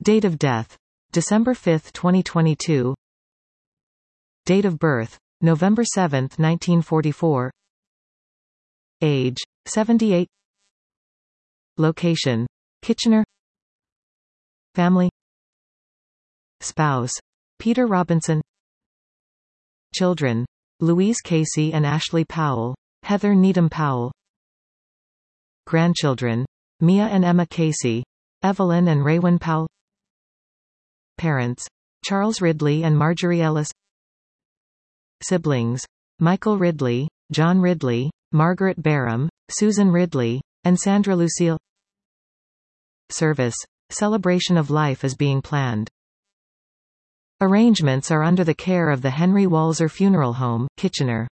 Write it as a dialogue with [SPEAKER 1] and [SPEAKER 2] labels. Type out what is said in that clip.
[SPEAKER 1] Date of death: December 5, 2022. Date of birth: November 7, 1944. Age: 78. Location: Kitchener. Family: Spouse: Peter Robinson. Children: Louise Casey and Ashley Powell, Heather Needham Powell. Grandchildren: Mia and Emma Casey, Evelyn and Raywin Powell. Parents: Charles Ridley and Marjorie Ellis. Siblings: Michael Ridley, John Ridley, Margaret Barham, Susan Ridley, and Sandra Lucille. Service: celebration of life is being planned. Arrangements are under the care of the Henry Walser Funeral Home, Kitchener.